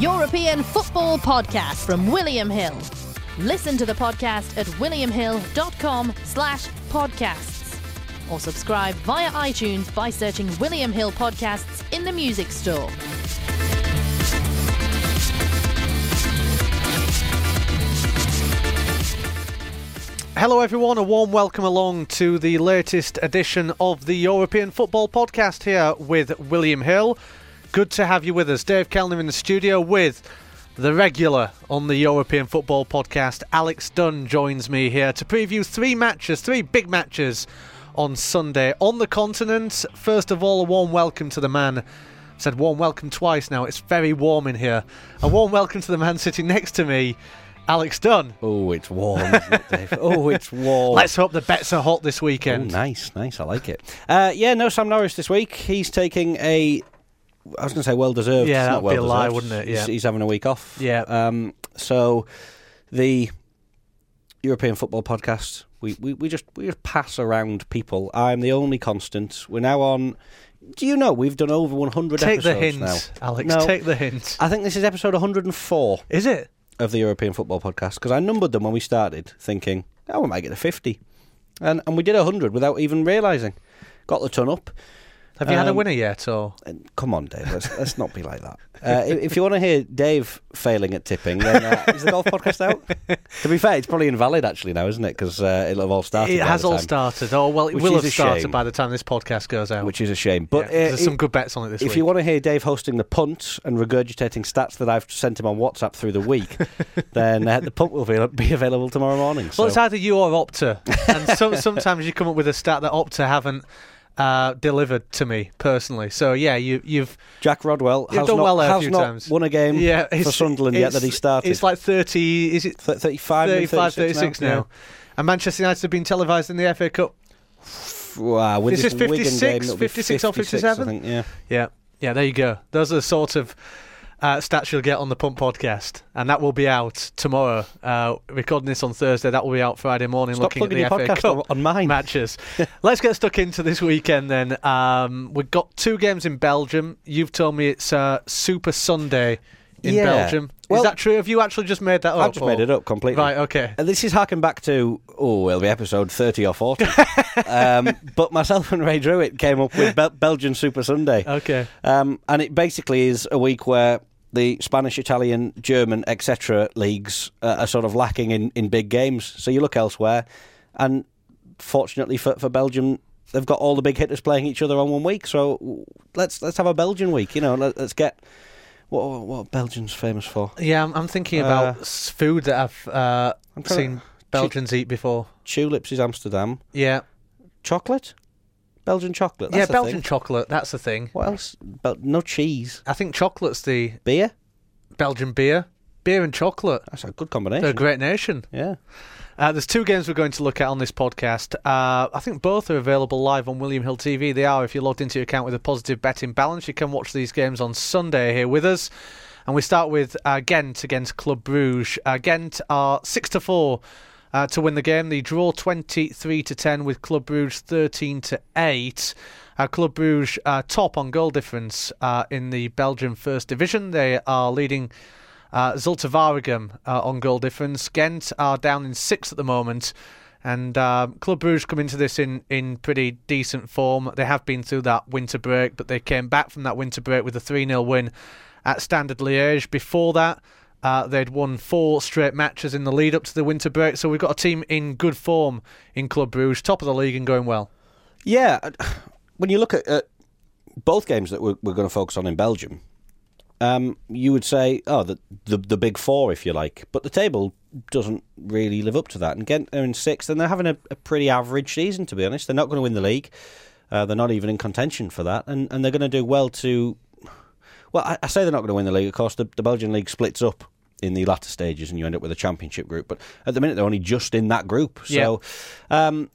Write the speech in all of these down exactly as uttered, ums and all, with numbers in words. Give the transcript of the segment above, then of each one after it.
European Football Podcast from William Hill. Listen to the podcast at williamhill.com slash podcasts or subscribe via iTunes by searching William Hill Podcasts in the music store. Hello everyone, a warm welcome along to the latest edition of the European Football Podcast here with William Hill. Good to have you with us. Dave Kellner in the studio with the regular on the European Football Podcast. Alex Dunn joins me here to preview three matches, three big matches on Sunday on the continent. First of all, a warm welcome to the man. I've said warm welcome twice now. It's very warm in here. A warm welcome to the man sitting next to me, Alex Dunn. Oh, it's warm, isn't it, Dave? Oh, it's warm. Let's hope the bets are hot this weekend. Oh, nice, nice. I like it. Uh, yeah, no Sam Norris this week. He's taking a... I was going to say well-deserved. Yeah, that would be a lie, wouldn't it? Yeah. He's, he's having a week off. Yeah. Um, so, the European Football Podcast, we, we, we just we just pass around people. I'm the only constant. We're now on... Do you know we've done over one hundred take episodes the hint, now? Alex, no, take the hint. I think this is episode one hundred four. Is it? Of the European Football Podcast, because I numbered them when we started, thinking, oh, we might get to fifty. And and we did one hundred without even realising. Got the ton up. Have you um, had a winner yet? Or Come on, Dave, let's, let's not be like that. Uh, if, if you want to hear Dave failing at tipping, then uh, is the golf podcast out? To be fair, it's probably invalid actually now, isn't it? Because uh, it'll have all started. It by has the all time, started. Oh, well, it which will is have a started shame. by the time this podcast goes out. Which is a shame. But yeah, uh, there's some good bets on it this if week. If you want to hear Dave hosting the punt and regurgitating stats that I've sent him on WhatsApp through the week, then uh, the punt will be, be available tomorrow morning. Well, so. it's either you or Opta. And so, sometimes you come up with a stat that Opta haven't uh, delivered to me personally. So, yeah, you, you've... Jack Rodwell you've has done not, well there a has few not times. won a game yeah, for Sunderland yet that he started. It's like thirty... Is it Th- thirty-five, thirty-five, thirty-six, thirty-six now? now. now. And Manchester United have been televised in the F A Cup. Wow, with This this is Wigan fifty-six, game, it'll be fifty-six or fifty-seven? I think, yeah. Yeah, yeah, there you go. Those are the sort of uh, stats you'll get on the Pump Podcast, and that will be out tomorrow. Uh, recording this on Thursday, that will be out Friday morning. Stop looking at the plugging your F A podcast Cup on, on mine. matches. Let's get stuck into this weekend then. Um, we've got two games in Belgium. You've told me it's uh, Super Sunday in Yeah. Belgium. Well, is that true? Have you actually just made that up? I've just or? made it up completely. Right, okay. And this is harking back to, oh, it'll be episode thirty or forty. um, but myself and Ray Druitt came up with Bel- Belgian Super Sunday. Okay. Um, and it basically is a week where the Spanish, Italian, German, et cetera leagues uh, are sort of lacking in, in big games. So you look elsewhere, and fortunately for, for Belgium, they've got all the big hitters playing each other on one week. So let's let's have a Belgian week. You know, let, let's get what what Belgium's famous for. Yeah, I'm, I'm thinking about Uh, s food that I've uh, I'm trying seen to- Belgians eat before. Tulips is Amsterdam. Yeah. Chocolate, Belgian chocolate. That's yeah, the Belgian thing. chocolate, that's the thing. What else? Bel- no cheese. I think chocolate's the Beer. Belgian beer. Beer and chocolate. That's a good combination. They're a great nation. Yeah. Uh, there's two games we're going to look at on this podcast. Uh, I think both are available live on William Hill T V. They are. If you're logged into your account with a positive betting balance, you can watch these games on Sunday here with us. And we start with uh, Ghent against Club Brugge. Uh, Ghent are six to four uh, to win the game. They draw twenty-three to ten with Club Brugge thirteen to eight. Uh, Club Brugge uh, top on goal difference uh, in the Belgian First Division. They are leading uh, Zulte Waregem uh, on goal difference. Ghent are down in sixth at the moment. And uh, Club Brugge come into this in, in pretty decent form. They have been through that winter break, but they came back from that winter break with a three nil win at Standard Liège. Before that, uh, they'd won four straight matches in the lead up to the winter break. So we've got a team in good form in Club Brugge, top of the league and going well. Yeah. When you look at uh, both games that we're, we're going to focus on in Belgium, um, you would say, oh, the, the the big four, if you like. But the table doesn't really live up to that. And Ghent are in sixth, and they're having a, a pretty average season, to be honest. They're not going to win the league. Uh, they're not even in contention for that. And, and they're going to do well to... Well, I, I say they're not going to win the league. Of course, the, the Belgian league splits up in the latter stages, and you end up with a championship group. But at the minute, they're only just in that group. So yeah. um,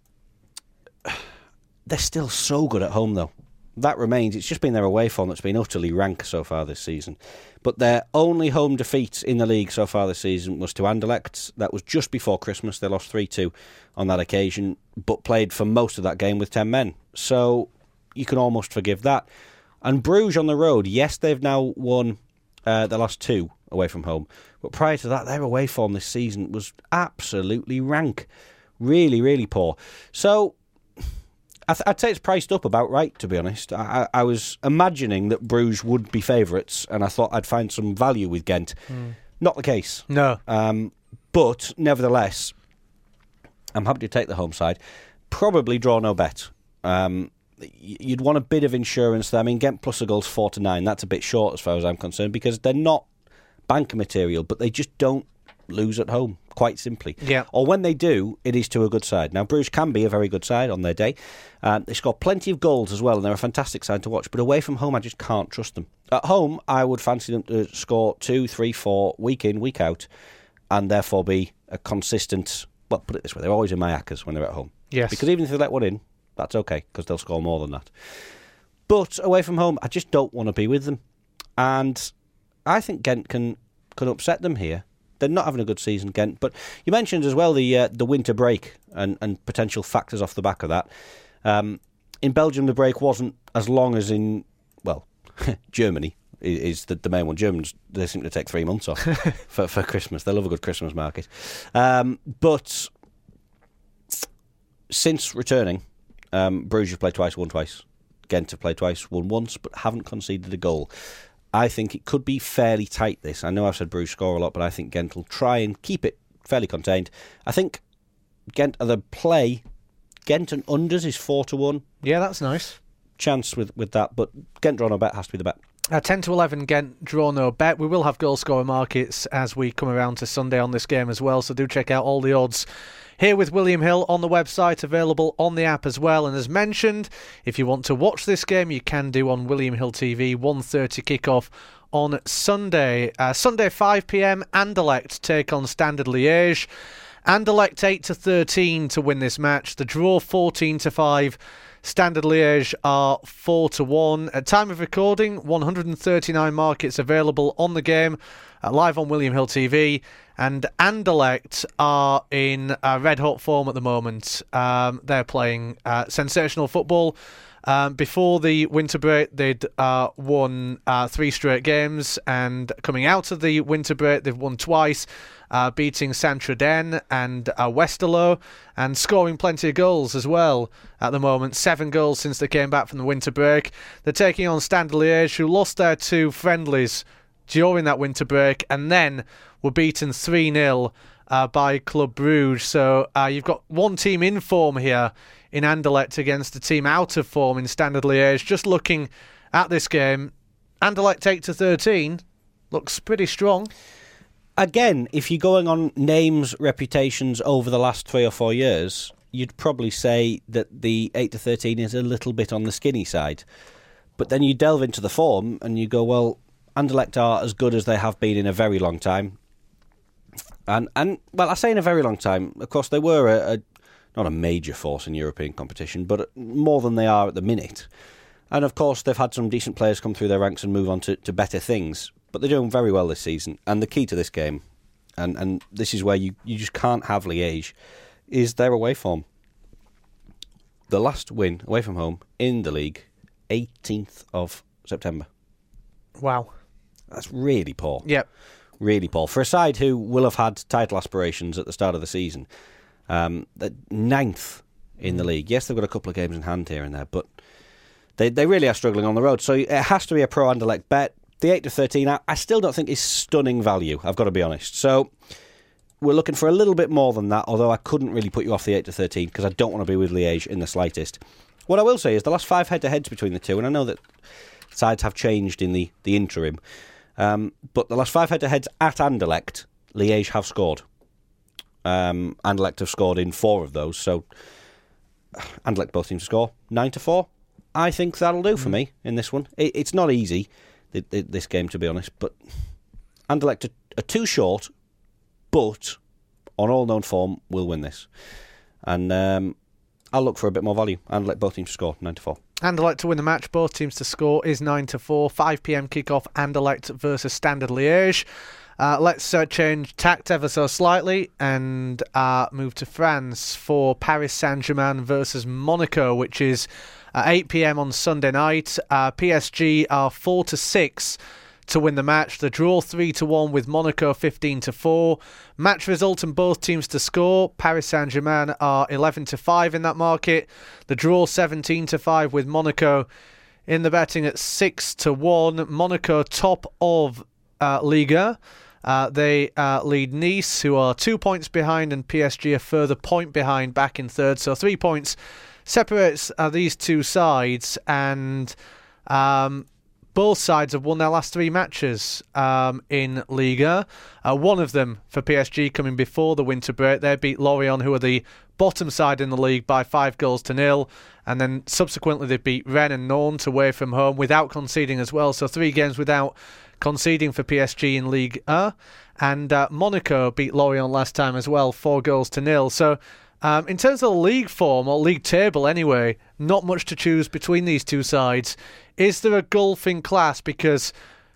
they're still so good at home, though. That remains. It's just been their away form that's been utterly rank so far this season. But their only home defeat in the league so far this season was to Anderlecht. That was just before Christmas. They lost three two on that occasion, but played for most of that game with ten men. So you can almost forgive that. And Bruges on the road, yes, they've now won uh, the last two, away from home. But prior to that, their away form this season was absolutely rank. Really, really poor. So I th- I'd say it's priced up about right, to be honest. I, I, I was imagining that Bruges would be favourites, and I thought I'd find some value with Ghent. Mm. Not the case. No. Um, but, nevertheless, I'm happy to take the home side. Probably draw no bet. Um, you'd want a bit of insurance there. I mean, Ghent plus a goal's four to nine. That's a bit short as far as I'm concerned, because they're not banker material, but they just don't lose at home, quite simply. Yeah. Or when they do, it is to a good side. Now, Bruges can be a very good side on their day. Um, they score plenty of goals as well, and they're a fantastic side to watch. But away from home, I just can't trust them. At home, I would fancy them to score two, three, four, week in, week out, and therefore be a consistent... Well, put it this way, they're always in my accas when they're at home. Yes. Because even if they let one in, that's okay, because they'll score more than that. But away from home, I just don't want to be with them. And I think Ghent can, can upset them here. They're not having a good season, Ghent. But you mentioned as well the uh, the winter break and, and potential factors off the back of that. Um, in Belgium, the break wasn't as long as in, well, Germany is, is the, the main one. Germans, they seem to take three months off for, for Christmas. They love a good Christmas market. Um, but since returning, um, Bruges have played twice, won twice. Ghent have played twice, won once, but haven't conceded a goal. I think it could be fairly tight, this. I know I've said Bruges score a lot, but I think Ghent will try and keep it fairly contained. I think Ghent are the play. Ghent and unders is four to one. Yeah, that's nice. Chance with, with that, but Ghent draw no bet has to be the bet. Uh, ten to eleven, Ghent draw no bet. We will have goal scorer markets as we come around to Sunday on this game as well, so do check out all the odds here with William Hill on the website, available on the app as well. And as mentioned, if you want to watch this game, you can do on William Hill T V, one thirty kickoff on Sunday. Uh, Sunday, five p.m, Anderlecht take on Standard Liège. Anderlecht eight to thirteen to win this match. The draw fourteen to five. Standard Liège are four to one. At time of recording, one hundred thirty-nine markets available on the game, uh, live on William Hill T V. And Anderlecht are in uh, red-hot form at the moment. Um, they're playing uh, sensational football. Um, before the winter break, they'd uh, won uh, three straight games, and coming out of the winter break, they've won twice, uh, beating Saint-Truiden and uh, Westerlo, and scoring plenty of goals as well at the moment. Seven goals since they came back from the winter break. They're taking on Standard Liège, who lost their two friendlies during that winter break, and then were beaten three nil uh, by Club Bruges. So uh, you've got one team in form here in Anderlecht against a team out of form in Standard Liège. Just looking at this game, Anderlecht eight to thirteen looks pretty strong. Again, if you're going on names, reputations over the last three or four years, you'd probably say that the eight to thirteen is a little bit on the skinny side. But then you delve into the form and you go, well, Anderlecht are as good as they have been in a very long time. And, and well, I say in a very long time. Of course, they were a, a not a major force in European competition, but more than they are at the minute. And of course, they've had some decent players come through their ranks and move on to, to better things. But they're doing very well this season. And the key to this game, and, and this is where you, you just can't have Liège, is their away form. The last win away from home in the league, eighteenth of September. Wow. That's really poor. Yep. Really poor. For a side who will have had title aspirations at the start of the season. Um, the ninth in the league. Yes, they've got a couple of games in hand here and there, but they they really are struggling on the road. So it has to be a pro Anderlecht bet. The eight to thirteen, I, I still don't think is stunning value, I've got to be honest. So we're looking for a little bit more than that, although I couldn't really put you off the eight to thirteen because I don't want to be with Liège in the slightest. What I will say is the last five head-to-heads between the two, and I know that sides have changed in the, the interim, um, but the last five head-to-heads at Anderlecht, Liège have scored. Um, Anderlecht have scored in four of those, so Anderlecht both teams to score nine to four. I think that'll do for mm. me in this one. It, it's not easy, th- th- this game, to be honest, but Anderlecht are, are too short, but on all known form will win this. And um, I'll look for a bit more value. Anderlecht both teams to score nine to four. Anderlecht to win the match, both teams to score is nine to four. five p.m. kickoff, Anderlecht versus Standard Liège. Uh, let's uh, change tact ever so slightly and uh, move to France for Paris Saint-Germain versus Monaco, which is uh, eight p.m. on Sunday night. Uh, P S G are four to six to win the match. The draw three to one with Monaco fifteen to four. Match result and both teams to score. Paris Saint-Germain are eleven to five in that market. The draw seventeen to five with Monaco in the betting at six to one. Monaco top of uh, Liga. Uh, they uh, lead Nice, who are two points behind, and P S G a further point behind, back in third. So three points separates uh, these two sides, and um, both sides have won their last three matches um, in Liga. Uh, one of them for P S G coming before the winter break. They beat Lorient, who are the bottom side in the league, by five goals to nil. And then subsequently they beat Rennes and Nantes away from home without conceding as well. So three games without conceding for P S G in Ligue one. And uh, Monaco beat Lorient last time as well, four goals to nil. So um, in terms of the league form, or league table anyway, not much to choose between these two sides. Is there a gulf in class? Because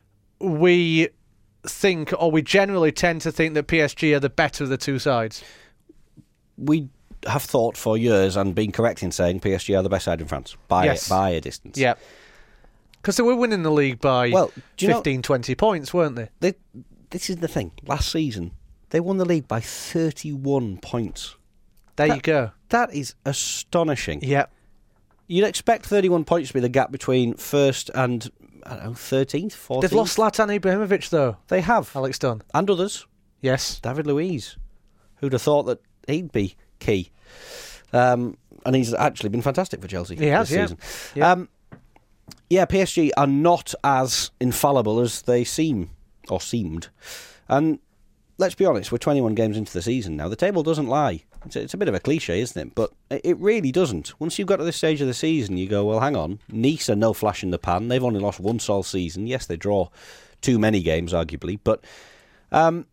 we think, or we generally tend to think, that P S G are the better of the two sides. We have thought for years and been correct in saying P S G are the best side in France by, Yes. by a distance. Yeah. Because they were winning the league by Well, do you fifteen, know, twenty points, weren't they? they? This is the thing. Last season, they won the league by thirty-one points. There That- you go. That is astonishing. Yeah. You'd expect thirty-one points to be the gap between first and, I don't know, thirteenth, fourteenth. They've lost Zlatan Ibrahimovic, though. They have. Alex Dunn. And others. Yes. David Luiz. Who'd have thought that he'd be key? Um, and he's actually been fantastic for Chelsea He has, this yeah. season. Yeah. Um, yeah, P S G are not as infallible as they seem, or seemed. And let's be honest, we're twenty-one games into the season now. The table doesn't lie. It's a, it's a bit of a cliche, isn't it? But it really doesn't. Once you've got to this stage of the season, you go, well, hang on. Nice are no flash in the pan. They've only lost once all season. Yes, they draw too many games, arguably. But um,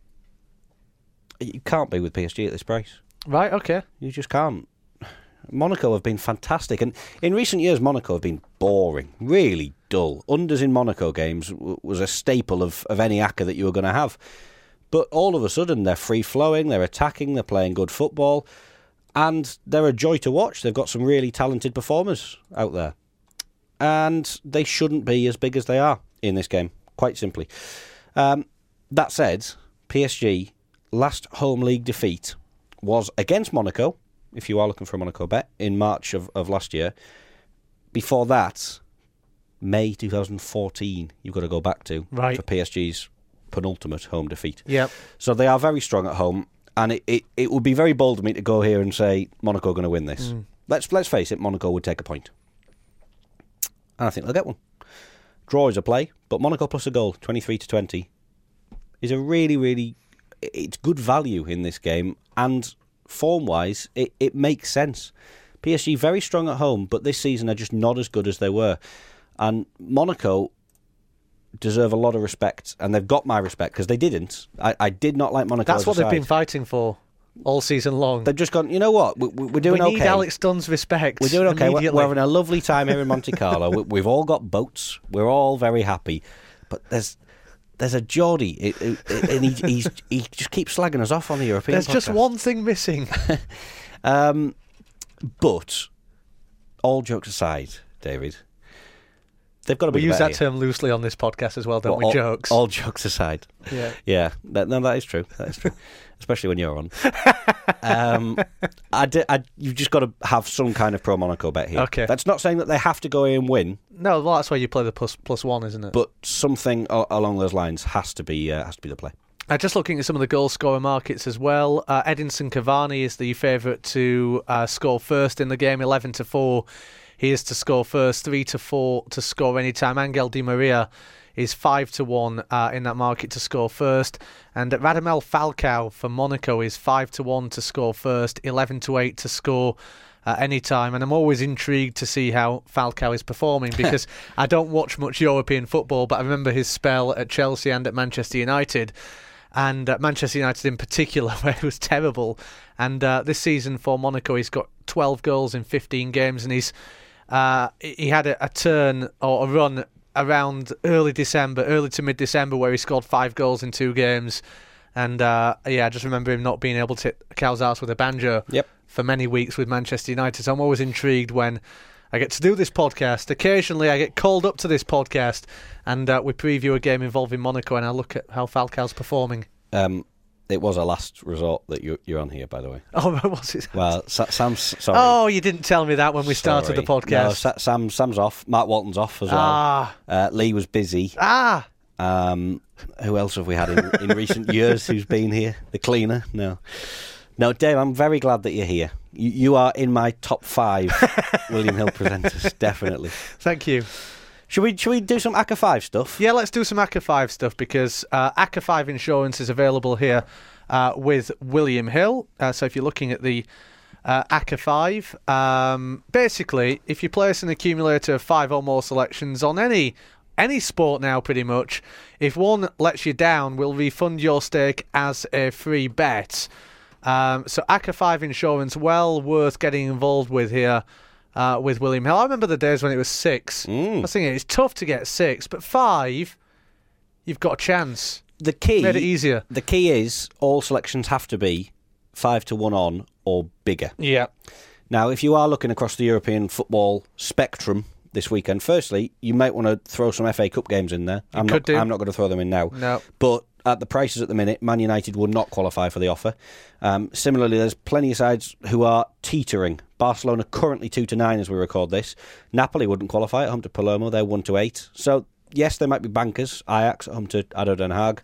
you can't be with P S G at this price. Right, okay. You just can't. Monaco have been fantastic, and in recent years Monaco have been boring, really dull. Unders in Monaco games w- was a staple of, of any acca that you were going to have. But all of a sudden they're free-flowing, they're attacking, they're playing good football, and they're a joy to watch. They've got some really talented performers out there. And they shouldn't be as big as they are in this game, quite simply. Um, that said, P S G last home league defeat was against Monaco, if you are looking for a Monaco bet, in March of, of last year. Before that, May twenty fourteen, you've got to go back to, Right. for P S G's penultimate home defeat. Yep. So they are very strong at home, and it, it, it would be very bold of me to go here and say Monaco are going to win this. Mm. Let's let's face it, Monaco would take a point. And I think they'll get one. Draw is a play, but Monaco plus a goal, twenty-three to twenty, is a really, really... It's good value in this game, and form-wise, it, it makes sense. P S G very strong at home, but this season are just not as good as they were. And Monaco deserve a lot of respect, and they've got my respect, because they didn't. I, I did not like Monaco That's as what a they've been side. fighting for all season long. They've just gone, you know what, we, we, we're doing we okay. need Alex Dunn's respect. We're doing okay. We're, immediately. we're having a lovely time here in Monte Carlo. we, we've all got boats. We're all very happy. But there's there's a Geordie, it, it, it, and he he's, he just keeps slagging us off on the European There's just podcast. one thing missing. Um, but all jokes aside, David, they've got to be. We the use better that term loosely on this podcast as well, don't Well, we? all, Jokes. All jokes aside. Yeah. Yeah, that, no, that is true. That is true, especially when you're on. um, I di- I, you've just got to have some kind of pro Monaco bet here. Okay. That's not saying that they have to go in and win, No, well, that's why you play the plus plus one, isn't it? but something a- along those lines has to be uh, has to be the play. Uh, just looking at some of the goal scorer markets as well. Uh, Edinson Cavani is the favourite to uh, score first in the game, eleven to four. He is to score first, three to four to score anytime. Angel Di Maria is five to one uh, in that market to score first. And Radamel Falcao for Monaco is five to one to score first, eleven to eight to score at any time. And I'm always intrigued to see how Falcao is performing, because I don't watch much European football, but I remember his spell at Chelsea and at Manchester United. And uh, Manchester United in particular, where he was terrible. And uh, this season for Monaco, he's got twelve goals in fifteen games, and he's uh, he had a, a turn or a run around early December, early to mid-December, where he scored five goals in two games. And uh, yeah, I just remember him not being able to hit cows' arse with a banjo Yep. for many weeks with Manchester United. So I'm always intrigued when I get to do this podcast. Occasionally, I get called up to this podcast, and uh, we preview a game involving Monaco, and I look at how Falcao's performing. Um, it was a last resort that you, you're on here, by the way. Oh, was it? Well, Sa- Sam's sorry. Oh, you didn't tell me that when we started Sorry. the podcast. No, Sa- Sam, Sam's off. Mark Walton's off as well. Ah. Uh, Lee was busy. Ah. Um, who else have we had in, in recent years who's been here? The cleaner? No. No, Dave, I'm very glad that you're here. You, you are in my top five William Hill presenters, definitely. Thank you. Should we should we do some A C C A five stuff? Yeah, let's do some A C C A five stuff because uh, A C C A five insurance is available here uh, with William Hill. Uh, so if you're looking at the uh, A C C A five, um, basically, if you place an accumulator of five or more selections on any any sport now, pretty much, if one lets you down, we'll refund your stake as a free bet. Um, so A C C A five insurance, well worth getting involved with here. Uh, with William Hill. I remember the days when it was six. Mm. I was thinking it's tough to get six, but five, you've got a chance. The key Made it easier. The key is all selections have to be five to one on or bigger. Yeah. Now, if you are looking across the European football spectrum this weekend, firstly, you might want to throw some F A Cup games in there. I'm could not. do. I'm not going to throw them in now. No. But at the prices at the minute, Man United would not qualify for the offer. Um, similarly, there's plenty of sides who are teetering. Barcelona currently two to nine as we record this. Napoli wouldn't qualify at home to Palermo. They're one to eight. So yes, they might be bankers. Ajax at home to A D O Den Haag,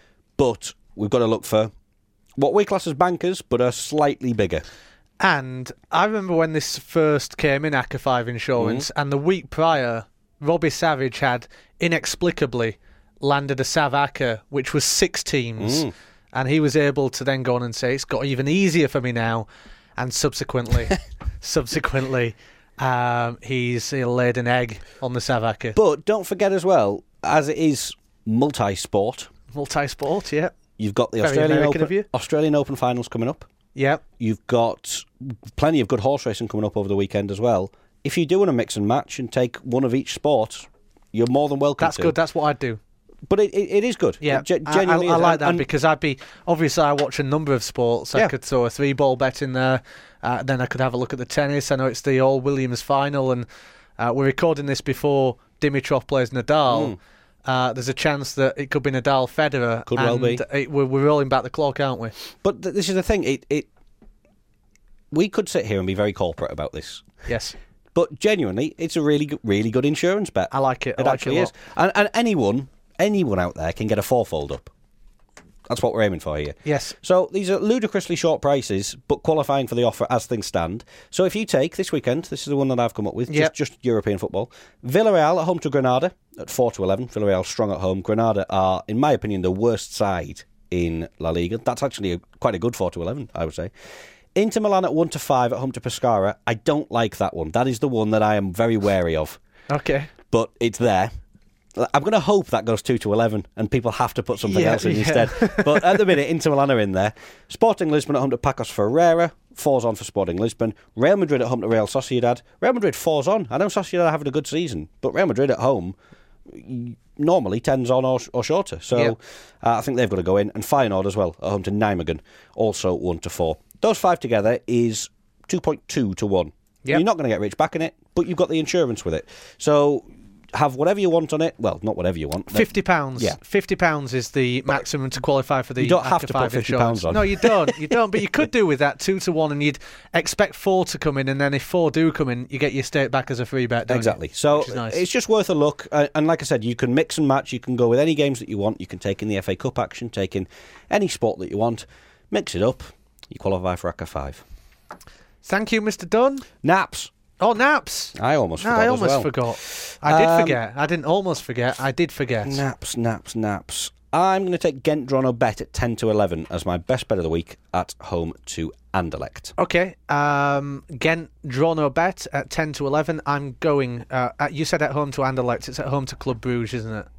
but we've got to look for what we class as bankers, but are slightly bigger. And I remember when this first came in, A C C A five insurance, Mm-hmm. and the week prior, Robbie Savage had inexplicably landed a Sav A C A, which was six teams. Mm. And he was able to then go on and say, it's got even easier for me now. And subsequently, subsequently, um, he's he laid an egg on the Sav A C A. But don't forget as well, as it is multi-sport, Multi-sport, yeah. you've got the Very Australian American of Open, you. Australian Open finals coming up. Yeah. You've got plenty of good horse racing coming up over the weekend as well. If you do want to mix and match and take one of each sport, you're more than welcome That's to. good. That's what I'd do. But it, it, it is good. Yeah, It ge- I, I, genuinely I is. like And- that and because I'd be obviously I watch a number of sports. I Yeah. could throw a three ball bet in there. Uh, then I could have a look at the tennis. I know it's the All Williams final, and uh, we're recording this before Dimitrov plays Nadal. Mm. Uh, there's a chance that it could be Nadal Federer. Could and well be. It, we're, we're rolling back the clock, aren't we? But th- this is the thing. It, it we could sit here and be very corporate about this. Yes, But genuinely, it's a really, good, really good insurance bet. I like it. I It like actually it a is. lot. And, and anyone, anyone out there can get a fourfold up. That's what we're aiming for here. Yes. So these are ludicrously short prices, but qualifying for the offer as things stand. So if you take this weekend, this is the one that I've come up with, Yep. just, just European football. Villarreal at home to Granada at four to eleven. Villarreal strong at home. Granada are, in my opinion, the worst side in La Liga. That's actually a, quite a good four to eleven, I would say. Inter Milan at one to five at home to Pescara. I don't like that one. That is the one that I am very wary of. Okay. But it's there. I'm going to hope that goes two to eleven and people have to put something Yeah, else in yeah. instead. But at the minute, Inter Milan are in there. Sporting Lisbon at home to Pacos Ferreira. Fours on for Sporting Lisbon. Real Madrid at home to Real Sociedad. Real Madrid fours on. I know Sociedad are having a good season, but Real Madrid at home normally tens on or, or shorter. So Yeah. uh, I think they've got to go in. And Feyenoord as well at home to Nijmegen. Also one to four. Those five together is two point two to one. Yep. You're not going to get rich back in it, but you've got the insurance with it. So have whatever you want on it. Well, not whatever you want. Fifty pounds. Yeah. Fifty pounds is the maximum to qualify for the. You don't have A C to C A put five fifty insurance. pounds on. No, you don't. You don't. But you could do with that two to one, and you'd expect four to come in, and then if four do come in, you get your stake back as a free bet. Don't Exactly. You? So Which is nice. it's just worth a look. Uh, and like I said, you can mix and match. You can go with any games that you want. You can take in the F A Cup action, take in any sport that you want. Mix it up. You qualify for A C C A five. Thank you, Mister Dunn. Naps. Oh, naps. I almost No, forgot I as almost well. forgot. I did Um, forget. I didn't almost forget. I did forget. Naps, naps, naps. I'm going to take Ghent Drono bet at ten to eleven as my best bet of the week at home to Anderlecht. Okay. Um, Ghent draw no bet at ten to eleven. I'm going. Uh, at, you said at home to Anderlecht. It's at home to Club Bruges, isn't it?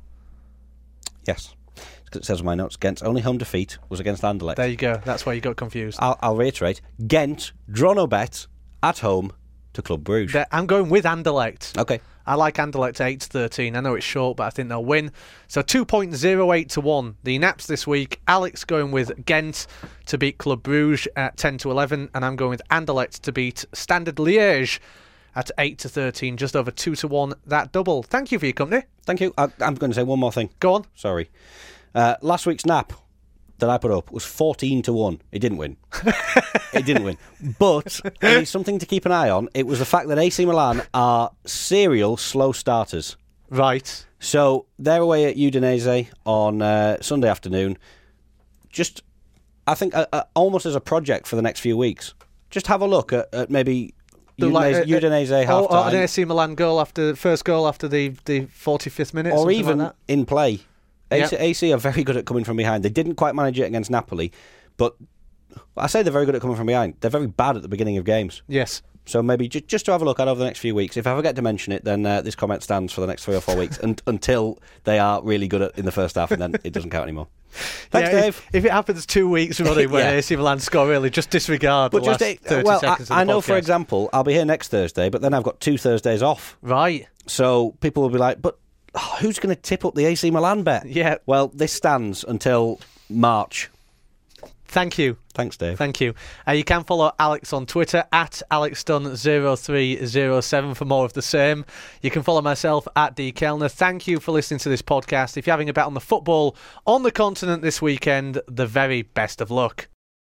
Yes. It says on my notes, Ghent's only home defeat was against Anderlecht. There you go. That's why you got confused. I'll, I'll reiterate. Ghent, Drono bet at home to Club Bruges. There- I'm going with Anderlecht. Okay. I like Anderlecht eight to thirteen. I know it's short, but I think they'll win. So two point oh eight to one. The Naps this week. Alex going with Ghent to beat Club Bruges at ten to eleven. And I'm going with Anderlecht to beat Standard Liège at eight to thirteen, just over two to one, that double. Thank you for your company. Thank you. I, I'm going to say one more thing. Go on. Sorry. Uh, last week's nap that I put up was fourteen to one. It didn't win. It didn't win. But it's something to keep an eye on. It was the fact that A C Milan are serial slow starters. Right. So they're away at Udinese on uh, Sunday afternoon. Just, I think, uh, uh, almost as a project for the next few weeks. Just have a look at, at maybe Udinese, like, uh, Udinese half Or, or an time. A C Milan goal after first goal after the, the forty-fifth minute, Or something even like that. in play. A C, Yep. A C are very good at coming from behind. They didn't quite manage it against Napoli, but I say they're very good at coming from behind. They're very bad at the beginning of games. Yes. So maybe just, just to have a look at over the next few weeks. If I forget to mention it, then uh, this comment stands for the next three or four weeks and, until they are really good at in the first half, and then it doesn't count anymore. Thanks, Yeah, Dave. If, if it happens two weeks running when Yeah. A C Milan score early, just disregard But the just last uh, thirty well, seconds I, of the I know, for podcast. example, I'll be here next Thursday, but then I've got two Thursdays off. Right. So people will be like, but oh, who's going to tip up the A C Milan bet? Yeah. Well, this stands until March. Thank you. Thanks, Dave. Thank you. Uh, you can follow Alex on Twitter at alex dunn zero three zero seven for more of the same. You can follow myself at D Kellner. Thank you for listening to this podcast. If you're having a bet on the football on the continent this weekend, the very best of luck.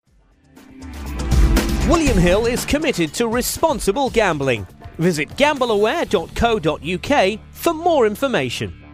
William Hill is committed to responsible gambling. Visit gamble aware dot co dot uk for more information.